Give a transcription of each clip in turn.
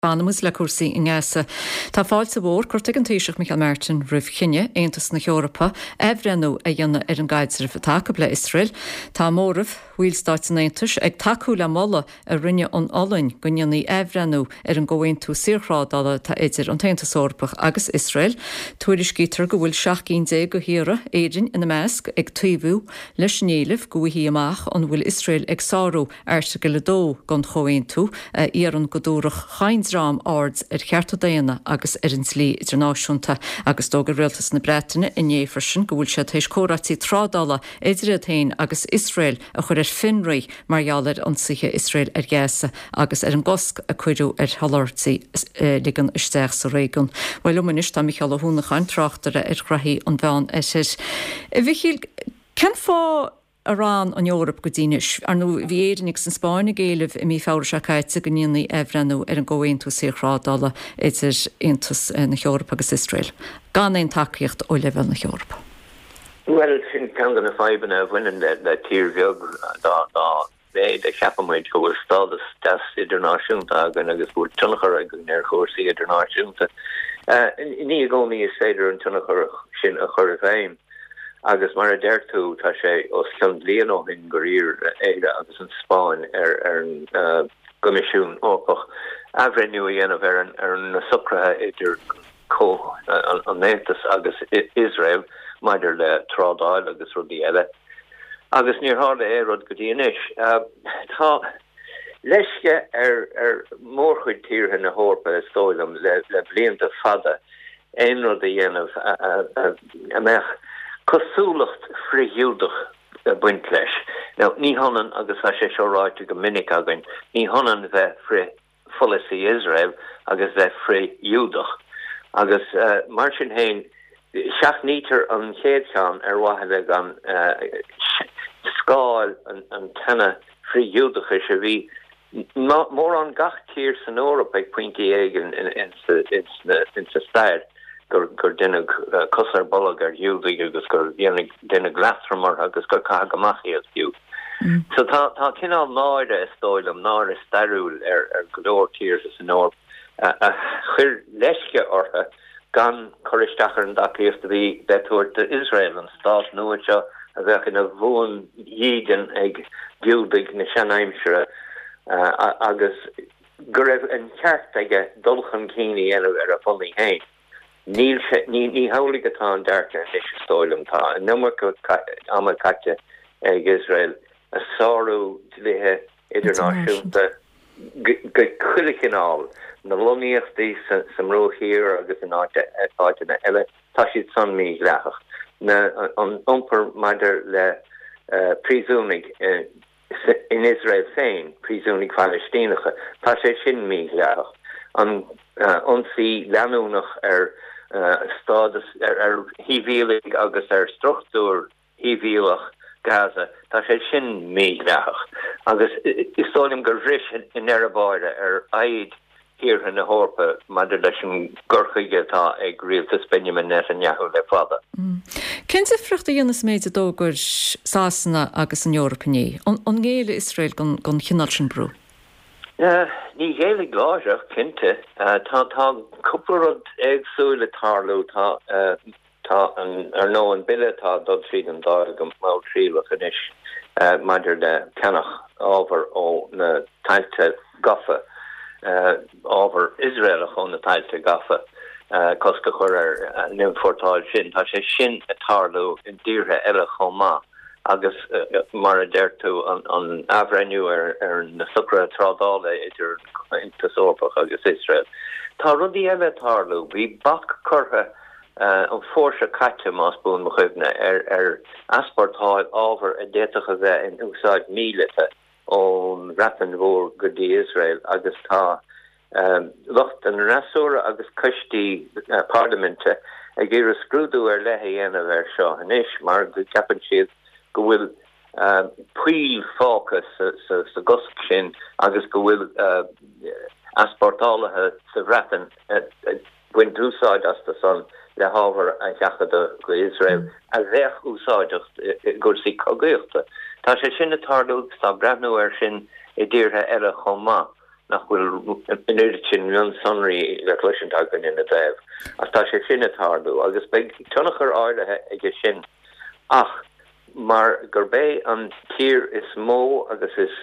Bannamus le cuasaí in Gása. Tá fáilte bhór chuirteag an Taoiseach Michael Martin roimh cinne Aontas na Eorpa ehrenú a dhéanana ar an gaidir a take le Israel. Tá mórmh bhuiilstáit an Aontas ag takeú le molla a rinne an olainn go ndeanaí ehrenú ar an ggóhaontú siorchrádála tá idir an Taontas Eorpach agus Israel. Tuairis gítar go bhfuil 7 go híra éidirn ina measc ag tuimhú leis néileh go bhí amach an bhfuil Israel ag sáú airsa go le dó gan chomhaontú ar an godúrach chains rám ards ar cheartta déana agus ar an slí idirnáisiúnta agus dógur rialtas na Breataine in éfarsin go bhfuil sé tééis córatí trádála idir a tain agus Israel a chur ar finraí margheallar an suithe Israel ar Gása agus ar an gosc a cuireú ar hallartaí ligan isteach sa réigiún. Bhfuil lumanis tá Michael Húnachain trachtara ar chrathí an bhean éis. Bhíchiil cean fá Arán an Eorp go dtíis ar nó bhí éidirnig san Spáinna géileh i mí fáir se caiite go níanaí ehrenú ar an ggóhaontú siorchrádála idir Aontas na Eorpa agus Israel. Gan éon takeíocht ó leibhil na Eorpa. Well, sin can gan na faibanna bhainean le tír bheag de cheapamid go bhfuil stádas das idirnáisiúnta agan agus bhfuil tunnachar agan ar chósaí idirnáisiúnta. Ní gcónaí is féidir an tunnachar sin a chur bhéim. Agus mar a deirtú tá sé os ceann bliain ó hin go rír éire agus an Spáin ar an gomisisiún ópach ahrenú a dhéanamh ar na sucrathe idir có an Aontas agus Israel maidir le trádáil agus rudí eile. Agus níor hála é rud go dtíanais. Tá leisce ar mórchuid tíortha na Eorpa is tóilm le blianta fada éon rud a dhéanamh amach cosúlacht friúdach buint leis. Now, ní honan agus a sé seoráite go minic agan, ní honan bheith fri follasí Israel agus bheith fri údach. Agus mar sin hain, seach nítar an chéadchan ar waithe gan scáil an tena fri údach is a bhí mór an gach tír san Eorpa ag pointí éigen in sa stair. Gur dinne cosar bollag ar hiúdig agus gur dinne glasramar agus gur cagamachí as hiú. So tá cinál náide is stoilm ná is starúil ar godóirtíir is an Eorp. Chur leisce ortha gan choristeachar an daíocht bhí betúir de Israel an stát nuaite a bheith in a bhún dhígan ag hiúdig na Seanáimsere agus gur raibh an ceart aige dulchan cíní ar a funnaí hain. Ní hálaigh atá an deartne leis stoilm tá. Numar go ama caite ag Israel a sáú léthe idirnáisiúnta go chuilecinál na loníochtaí sam róchéir agus an áitina eile tá siad san mí leach. Na an iompar maidir le prísúnig in Israel féin, prísúnig Palestínacha, tá sé sin mí leach. An onsaí leanúnach ar stádas ar híhílig agus ar struchtúr híhílach Gaza, tá sé sin mí leach. Agus istálim gur bhris in Erebáide ar aid hir na Eorpa maidir leis an gurchaige tá ag rialtas Benjamin Netanyahu le fada. Cinnte fruchta dhéanas méid a dógur sásanna agus an Eorpaní, an ngéile Israel gan chinál sin brú? Ní géala gláiseach cinnte tá cúplarad agsúla tarlú tá ar nó an bile tá dul tríd an dá go má trílach inis maidir le cenach ábhar ó na tailte gafa ábhar Israel a chun na tailte gafa cos go chur ar nimfortáil sin tá sé sin a tarlú in dtíortha eile chomá. Agus mar a deirtú an ahrenú ar na sucra trádála idir Aontas Eorpach agus Israel. Tá rudí eile tarlú, bhí bach curtha an fórsa caite más bún mo chuimne ar asportáil ábhar a déitacha bheith in úsáid mílite ón rapan mhór go dtí Israel agus tá lucht an rasúra agus cistí parlamente ag gur a scrúdú ar lethe dhéanamh ar seo inis mar go ceapan siad go bhfuil puil fácas sa gosc sin agus go bhfuil asportálathe sa bhreatan buin úsáid as tá san le hábhar a cheachada go Israel a bheith úsáidecht gursaí cogaíochta. Tá sé sin na tarlú tá brethnú ar sin i dtíortha eile chomá nach bhfuil inúitin mion sonraí le cluisiantagan ina bheith. As tá sé sin atardú, agus beag tunnachar áirithe ige sin. Ach, mar gur bé an tír is mó agus is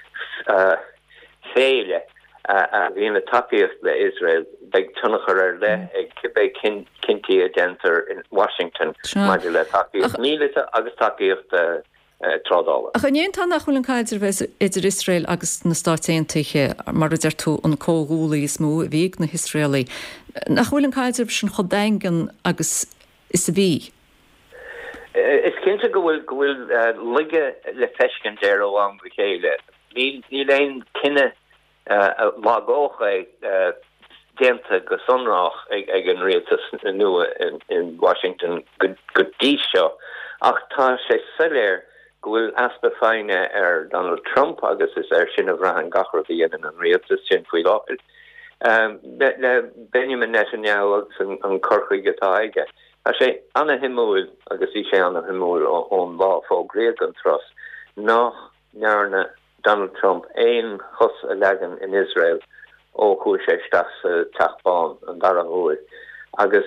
féile a bhíon a takeíocht le Israel beag tunnachar le ag cibé cinnti a dentar in Washington maidir le takeíocht mílite agus takeíocht trádála. A chunéon tá nach chuil an caidir bheits idir Israel agus na státéontaithe mar idir tú an cógúla is mó bhíag na Israelí. Nach chuil an caidir sin chodaingan agus is a bhí. Is cinnte go bhfuil lige le feiscin déir óháin go chéile. Ní léon cinenne mágócha déanta go sonrách ag an réaltas nua in Washington go dtí seo. Ach tá sé soléir go bhfuil aspa féine Donald Trump agus is sin a bhreathán gachar dhéanaan an réaltas sin faoi láthir. Le Benjamin Netanyahu agus an corchaí gotá aige. A sé anna himúil agus í sé anna himúil ón lá fógréad an tros nach nearna Donald Trump ein chus a legan in Israel ó chu sé stas tachbán an dar an húil agus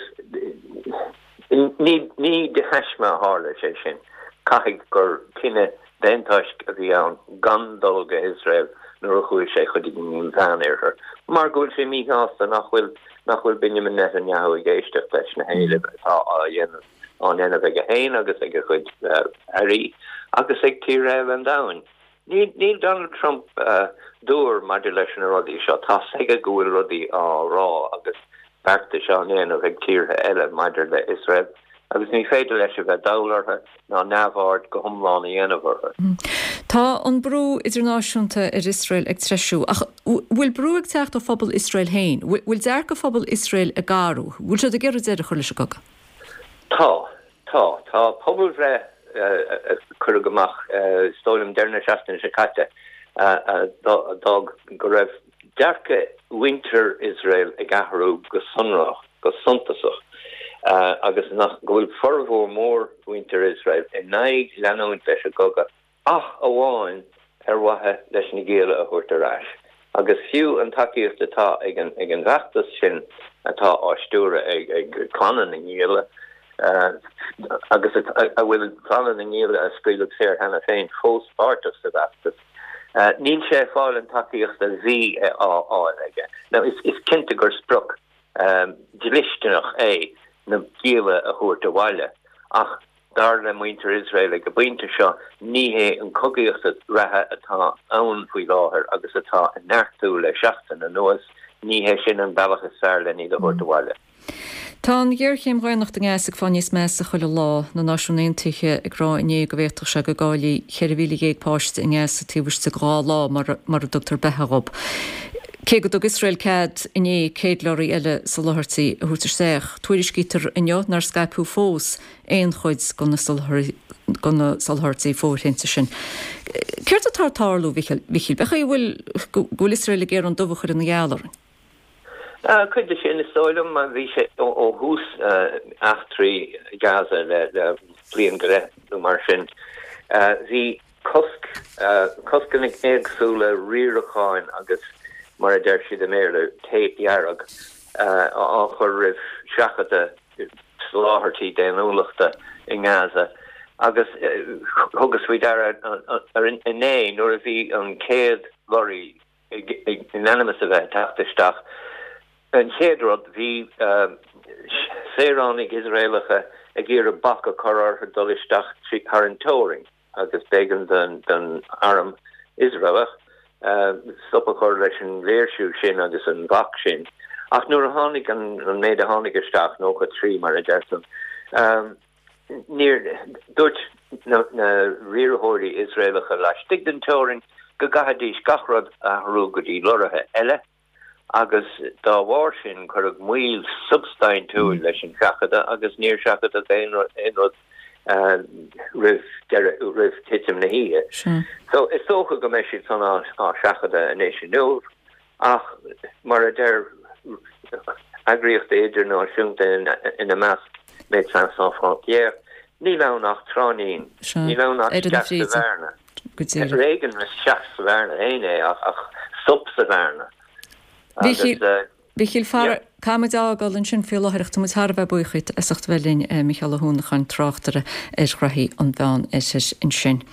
ní de heisma hála sé sin caithigh gur cinenne déntáist a bhí an gandulga Israel nuair a chuil sé chud bhean ar. Mar gúil sé míáasta nachhfuil Benjamin Netanyahu géisteach leis na héile tá an dhéanamh ag a héin agus ag a chud airí agus ag tí raibh an dain. Níl Donald Trump dúr maidir leis an rudaí seo tá ag a gúil rudaí rá agus bearta seo an dhéanamh ag tíortha eile maidir le Israel. Agus ní féidir leis a bheith dálartha ná neamhard go thomláin a dhéanamhartha. Tá an brú idirnáisiúnta ar Israel ag treisiú. Ach bhfuil brú ag teacht ó phobal Israel hain? Bhfuil dear go phobal Israel a garú? Bhfuil se a ggéir déir a chuir leis go? Tá pobl ré chuir goach stólim dearna seachtain se caite dog go raibh dearcha winter Israel ag gaharú go sonrach go suntasach. Agus nach gohfuil formhór mór winter Israel in naig leanúint leis a goga ach amháin wathe leis na géile a thuirtarráis. Agus fiú an takeíocht atá ag an bheachtas sin atá áistúra ag canan na géile agus a bhfuil canan na géile a scríoch séir hena féin fóspáirtas sa bheachtas. Níl sé fáil an takeíocht a bhí áil aige. Now is cinnte gur spruch dilisteach na géile a thuirta bhaile ach dar le muinter Israel go buinte seo níhé an cogaíocht rathe atá ann faoi láthair agus atá an neartú le seachtain an nuas níhé sin an bailachas fearr le ní a thuirta bhaile. Tá an ggéirchéim roiinnacht an gáasach fan níos measa chuile lá na náisiúnaontaithe ag rá iné go bhéach se go gáilí cheirhíle géag páiste in gáasa tíbhiste gá lá mar a Dr. Beharab. Cé go Israel cad iné céad leirí eile sa láthirtaí a thuirtar seach, tuairis cítar inne nar Skypeú fós éon chuid gona salthirtaí fórthénta sin. Céirt atá tárlú bhíchiil becha bhfuil Israel géar an dubhachar in na gealarin? Cuid sin is stoilm a bhí sé ó hús achtrií Gaza le blion go raibh mar sin. Bhí coscannig éagsúla riaracháin agus mar a deir siad a méle tapehearrag á chur rih seachata sláthirtí déanúlachta in Gaza agus thugus bhí dar ar inné nuair a bhí an céad lorí unanimous a bheith taisteach an chéadrod bhí séránig Israelacha a ggéar a bacha chorar dolisteach trí harantóring agus began den arm Israelach stoppa chur leis an léirsú sin agus an bach sin. Ach nuair a tháinig an méid a tháinig isteach nó go trí mar a deirsan. Dúirt na riarthóirí Israelacha leis stigdentóring go gahadís gachrod a thrú go dtí lorathe eile agus dá bhhar sin chur ag muil substein túil leis an seachada agus níor seachada éonrod rih titim na híe. So is socha go meisi san á seachada in éisi nuh ach mar a der agriocht éidir náisiúnta in a meas méid san frontier ní le nach tránín ní le nach seach sa bhena. Réigen ris seach sa bhena éine ach sub sa bhena Bhíil far caiimeágáil an sin fiúlathircht mu Harbh buchuid is 8 bhelín Michael Húnachan tráchtara is rathí an bhean is in sin.